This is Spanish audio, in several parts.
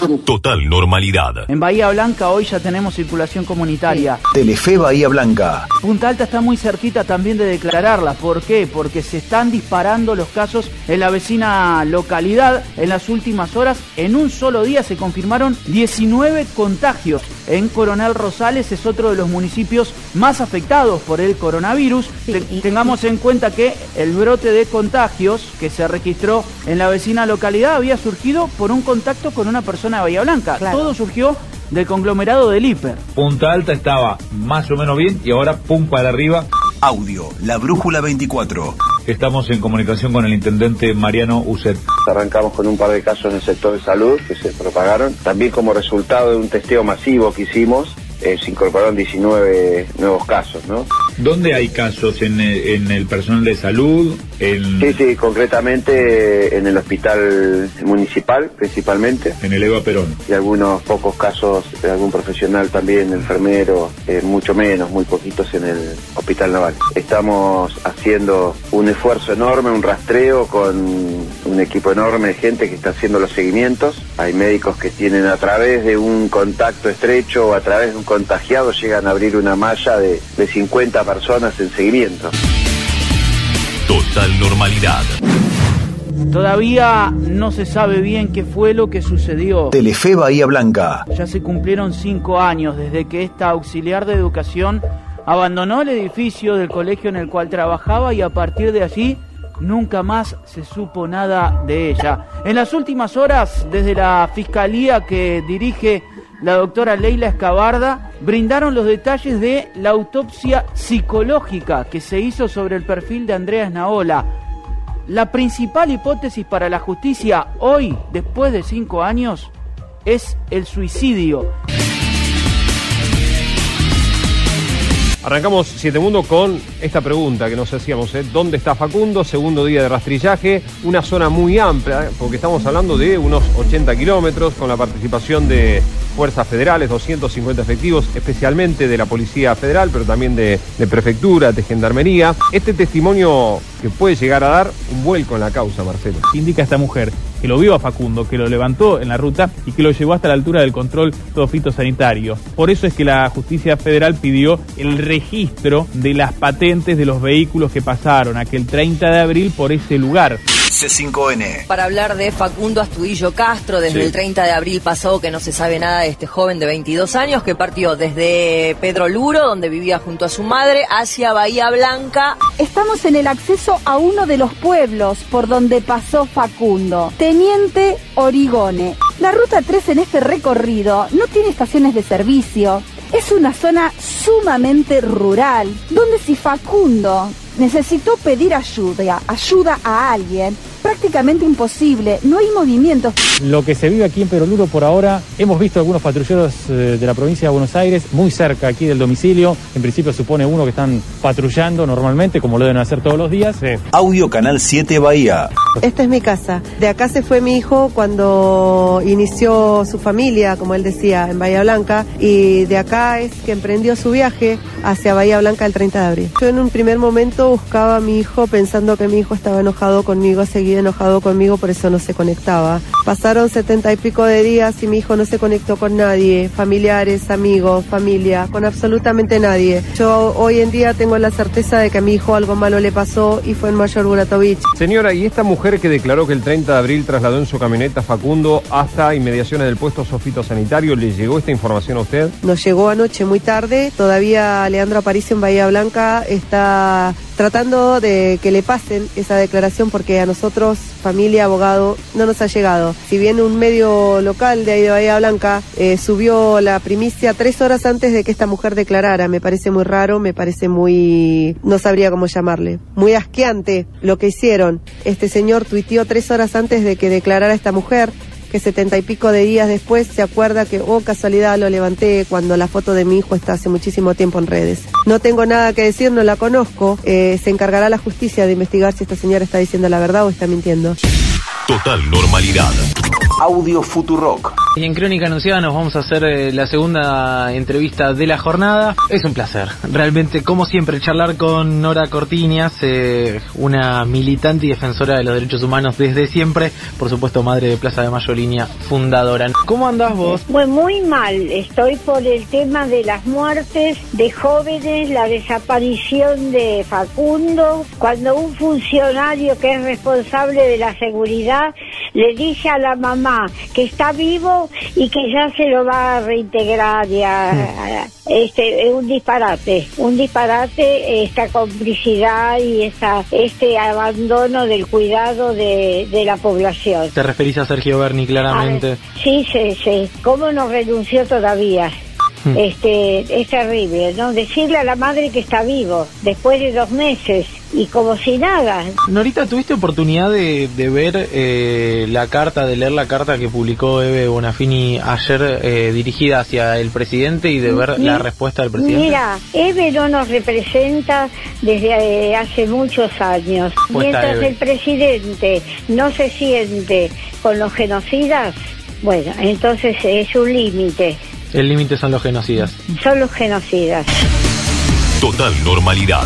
Total normalidad. En Bahía Blanca hoy ya tenemos circulación comunitaria. Telefe Bahía Blanca. Punta Alta está muy cerquita también de declararla. ¿Por qué? Porque se están disparando los casos en la vecina localidad. En las últimas horas, en un solo día se confirmaron 19 contagios. En Coronel Rosales es otro de los municipios más afectados por el coronavirus. Tengamos en cuenta que el brote de contagios que se registró en la vecina localidad había surgido por un contacto con una persona de Bahía Blanca. Claro. Todo surgió del conglomerado del Hiper. Punta Alta estaba más o menos bien y ahora pum para arriba. Audio, La Brújula 24. Estamos en comunicación con el intendente Mariano Uset. Arrancamos con un par de casos en el sector de salud que se propagaron. También como resultado de un testeo masivo que hicimos, se incorporaron 19 nuevos casos, ¿no? ¿Dónde hay casos? ¿En el personal de salud? Sí, concretamente en el hospital municipal, principalmente. En el Eva Perón. Y algunos pocos casos de algún profesional también, enfermero, mucho menos, muy poquitos en el hospital naval. Estamos haciendo un esfuerzo enorme, un rastreo con un equipo enorme de gente que está haciendo los seguimientos. Hay médicos que tienen a través de un contacto estrecho o a través de un contagiado, llegan a abrir una malla de 50 personas en seguimiento. Total normalidad. Todavía no se sabe bien qué fue lo que sucedió. Telefe Bahía Blanca. Ya se cumplieron 5 años desde que esta auxiliar de educación abandonó el edificio del colegio en el cual trabajaba y a partir de allí nunca más se supo nada de ella. En las últimas horas, desde la fiscalía que dirige la doctora Leila Escabarda, brindaron los detalles de la autopsia psicológica que se hizo sobre el perfil de Andrea Esnaola. La principal hipótesis para la justicia hoy, después de 5 años, es el suicidio. Arrancamos Siete Mundo con esta pregunta que nos hacíamos, ¿dónde está Facundo? Segundo día de rastrillaje, una zona muy amplia, porque estamos hablando de unos 80 kilómetros, con la participación de fuerzas federales, 250 efectivos, especialmente de la Policía Federal, pero también de prefectura, de gendarmería. Este testimonio que puede llegar a dar un vuelco en la causa, Marcelo. Indica esta mujer que lo vio a Facundo, que lo levantó en la ruta y que lo llevó hasta la altura del control todo fitosanitario. Por eso es que la Justicia Federal pidió el registro de las patentes de los vehículos que pasaron aquel 30 de abril por ese lugar. C5N. Para hablar de Facundo Astudillo Castro, desde el 30 de abril pasado que no se sabe nada de este joven de 22 años que partió desde Pedro Luro, donde vivía junto a su madre, hacia Bahía Blanca. Estamos en el acceso a uno de los pueblos por donde pasó Facundo, Teniente Origone. La ruta 3 en este recorrido no tiene estaciones de servicio. Es una zona sumamente rural, donde si Facundo necesitó pedir ayuda a alguien, prácticamente imposible, no hay movimientos. Lo que se vive aquí en Pedro Luro por ahora, hemos visto algunos patrulleros de la provincia de Buenos Aires, muy cerca aquí del domicilio, en principio supone uno que están patrullando normalmente, como lo deben hacer todos los días. Sí. Audio Canal 7 Bahía. Esta es mi casa. De acá se fue mi hijo cuando inició su familia, como él decía, en Bahía Blanca, y de acá es que emprendió su viaje hacia Bahía Blanca el 30 de abril. Yo en un primer momento buscaba a mi hijo pensando que mi hijo estaba enojado conmigo, seguía enojado conmigo, por eso no se conectaba. Pasaron 70 y pico de días y mi hijo no se conectó con nadie, familiares, amigos, familia, con absolutamente nadie. Yo hoy en día tengo la certeza de que a mi hijo algo malo le pasó y fue en Mayor Buratovich. Señora, ¿y esta mujer que declaró que el 30 de abril trasladó en su camioneta a Facundo hasta inmediaciones del puesto fitosanitario, le llegó esta información a usted? Nos llegó anoche muy tarde, todavía Leandro Aparicio en Bahía Blanca está tratando de que le pasen esa declaración porque a nosotros, familia, abogado, no nos ha llegado. Si bien un medio local de ahí de Bahía Blanca subió la primicia 3 horas antes de que esta mujer declarara, me parece muy raro, me parece muy... no sabría cómo llamarle. Muy asqueante lo que hicieron. Este señor tuiteó 3 horas antes de que declarara esta mujer, que 70 y pico de días después se acuerda que, oh, casualidad, lo levanté cuando la foto de mi hijo está hace muchísimo tiempo en redes. No tengo nada que decir, no la conozco. Se encargará la justicia de investigar si esta señora está diciendo la verdad o está mintiendo. Total normalidad. Audio Futurock. Y en Crónica Anunciada nos vamos a hacer la segunda entrevista de la jornada. Es un placer, realmente, como siempre, charlar con Nora Cortiñas, una militante y defensora de los derechos humanos desde siempre, por supuesto madre de Plaza de Mayo Línea, fundadora. ¿Cómo andás vos? Pues muy mal, estoy por el tema de las muertes de jóvenes, la desaparición de Facundo, cuando un funcionario que es responsable de la seguridad le dice a la mamá que está vivo y que ya se lo va a reintegrar un disparate esta complicidad y este abandono del cuidado de la población. ¿Te referís a Sergio Berni, claramente? Sí. ¿Cómo no renunció todavía? Es terrible, ¿no? Decirle a la madre que está vivo después de 2 meses y como si nada. Norita, ¿tuviste oportunidad de ver de leer la carta que publicó Eve Bonafini ayer dirigida hacia el presidente y de ver la respuesta del presidente? Mira, Eve no nos representa desde hace muchos años. Mientras el presidente no se siente con los genocidas, bueno, entonces es un límite. El límite son los genocidas. Son los genocidas. Total normalidad.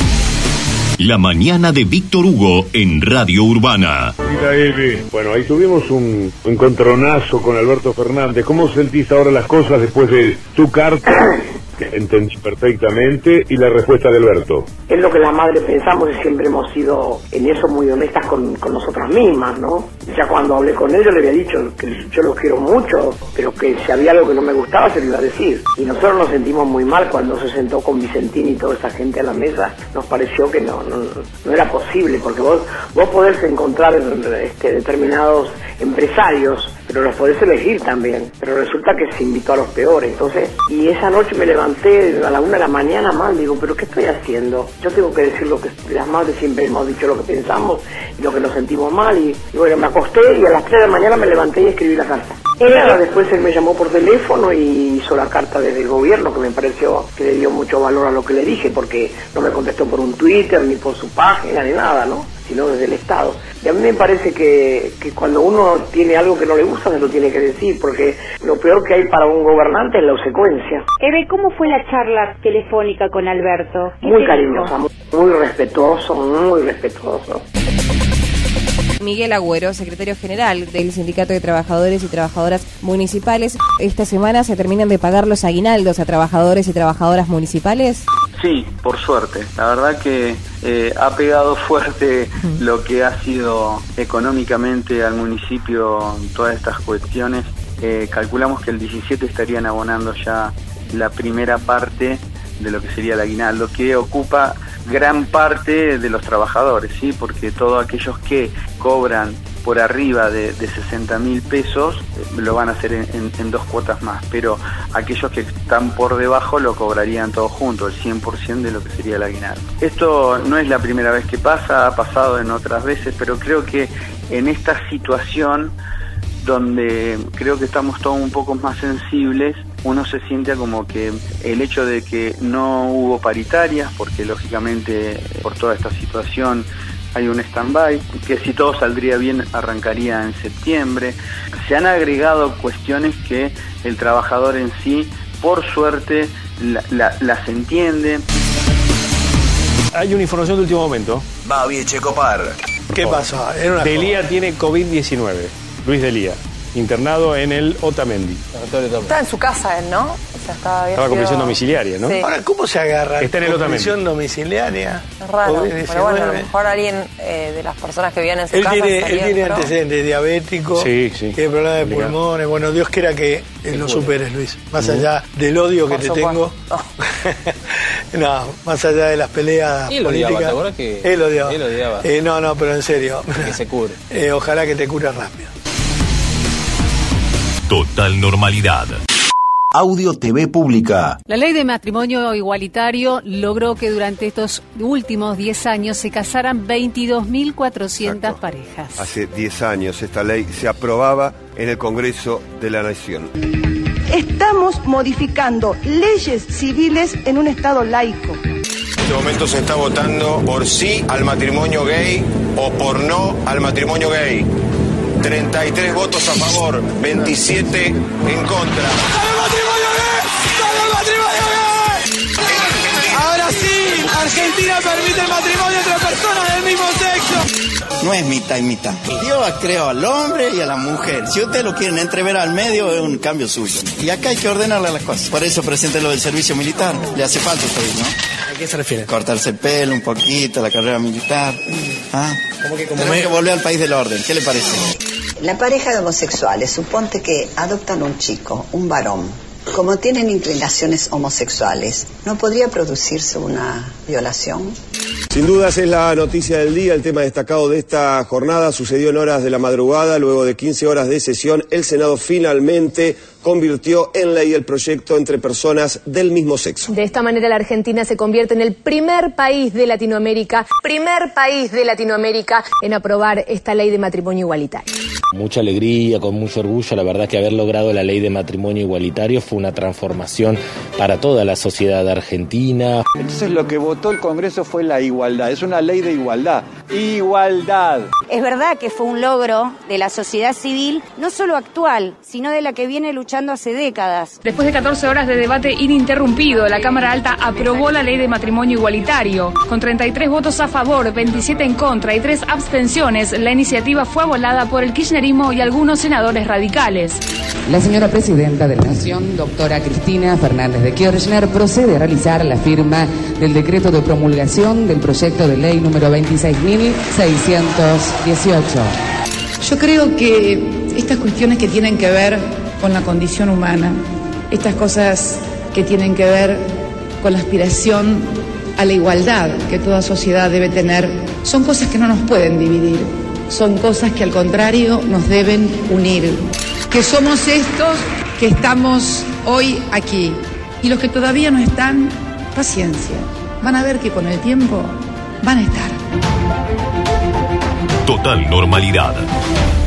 La mañana de Víctor Hugo en Radio Urbana. Mira, Eve, bueno, ahí tuvimos un encontronazo con Alberto Fernández. ¿Cómo sentís ahora las cosas después de tu carta, que entendí perfectamente, y la respuesta de Alberto? Es lo que las madres pensamos y siempre hemos sido en eso muy honestas con nosotras mismas, ¿no? Ya cuando hablé con él yo le había dicho que yo los quiero mucho, pero que si había algo que no me gustaba se lo iba a decir. Y nosotros nos sentimos muy mal cuando se sentó con Vicentín y toda esa gente a la mesa. Nos pareció que no era posible, porque vos podés encontrar determinados empresarios, pero los podés elegir también. Pero resulta que se invitó a los peores. Entonces, y esa noche me levanté a la 1 de la mañana mal, digo, ¿pero qué estoy haciendo? Yo tengo que decir lo que las madres siempre hemos dicho, lo que pensamos y lo que nos sentimos mal, y bueno, me acosté y a las 3 de la mañana me levanté y escribí la carta. Después él me llamó por teléfono y hizo la carta desde el gobierno, que me pareció que le dio mucho valor a lo que le dije, porque no me contestó por un Twitter, ni por su página, ni nada, ¿no? Sino desde el Estado. Y a mí me parece que cuando uno tiene algo que no le gusta, se lo tiene que decir, porque lo peor que hay para un gobernante es la obsecuencia. Eve, ¿cómo fue la charla telefónica con Alberto? Muy cariñosa, muy respetuoso. Miguel Agüero, secretario general del Sindicato de Trabajadores y Trabajadoras Municipales. ¿Esta semana se terminan de pagar los aguinaldos a trabajadores y trabajadoras municipales? Sí, por suerte. La verdad que ha pegado fuerte lo que ha sido económicamente al municipio todas estas cuestiones. Calculamos que el 17 estarían abonando ya la primera parte de lo que sería el aguinaldo, que ocupa gran parte de los trabajadores, ¿sí? Porque todos aquellos que cobran por arriba de 60.000 pesos lo van a hacer en 2 cuotas más, pero aquellos que están por debajo lo cobrarían todos juntos, el 100% de lo que sería el aguinaldo. Esto no es la primera vez que pasa, ha pasado en otras veces, pero creo que en esta situación donde creo que estamos todos un poco más sensibles, uno se siente como que el hecho de que no hubo paritarias, porque lógicamente por toda esta situación hay un stand-by, que si todo saldría bien arrancaría en septiembre. Se han agregado cuestiones que el trabajador en sí, por suerte, las entiende. Hay una información de último momento. Babi Echecopar. ¿Qué pasó? Delía tiene COVID-19. Luis Delía, internado en el Otamendi. Está en su casa él, ¿no? O sea, estaba con prisión domiciliaria, ¿no? Sí. Ahora, ¿cómo se agarra? Está en el Otamendi. Prisión domiciliaria. Es raro, pero bueno, a lo mejor alguien de las personas que vivían en su casa... Él tiene antecedentes, diabético, tiene problemas de pulmones. Bueno, Dios quiera que lo superes, Luis. Más allá del odio que te tengo. No, más allá de las peleas políticas. Él odiaba. No, pero en serio. Que se cure. Ojalá que te cures rápido. Total normalidad. Audio TV Pública. La ley de matrimonio igualitario logró que durante estos últimos 10 años se casaran 22.400 parejas. Hace 10 años esta ley se aprobaba en el Congreso de la Nación. Estamos modificando leyes civiles en un Estado laico. En este momento se está votando por sí al matrimonio gay o por no al matrimonio gay. 33 votos a favor, 27 en contra. Ahora sí, Argentina permite el matrimonio entre personas del mismo sexo. No es mitad y mitad. Dios creó al hombre y a la mujer. Si ustedes lo quieren entrever al medio, es un cambio suyo. Y acá hay que ordenarle las cosas. Por eso presente lo del servicio militar. Le hace falta a ustedes, ¿no? ¿A qué se refiere? Cortarse el pelo un poquito, la carrera militar. Tenemos que volver al país del orden. ¿Qué le parece? La pareja de homosexuales, suponte que adoptan un chico, un varón. Como tienen inclinaciones homosexuales, ¿no podría producirse una violación? Sin dudas es la noticia del día, el tema destacado de esta jornada sucedió en horas de la madrugada, luego de 15 horas de sesión, el Senado finalmente convirtió en ley el proyecto entre personas del mismo sexo. De esta manera la Argentina se convierte en el primer país de Latinoamérica en aprobar esta ley de matrimonio igualitario. Mucha alegría, con mucho orgullo, la verdad que haber logrado la ley de matrimonio igualitario fue una transformación para toda la sociedad argentina. Entonces lo que votó el Congreso fue la igualdad, es una ley de igualdad. ¡Igualdad! Es verdad que fue un logro de la sociedad civil, no solo actual, sino de la que viene luchando hace décadas. Después de 14 horas de debate ininterrumpido, la Cámara Alta aprobó la ley de matrimonio igualitario. Con 33 votos a favor, 27 en contra y 3 abstenciones, la iniciativa fue avalada por el kirchnerismo y algunos senadores radicales. La señora presidenta de la Nación, doctora Cristina Fernández de Kirchner, procede a realizar la firma del decreto de promulgación del proyecto de ley número 26.618. Yo creo que estas cuestiones que tienen que ver con la condición humana, estas cosas que tienen que ver con la aspiración a la igualdad que toda sociedad debe tener, son cosas que no nos pueden dividir, son cosas que al contrario nos deben unir. Que somos estos que estamos hoy aquí y los que todavía no están, paciencia, van a ver que con el tiempo van a estar. Total normalidad.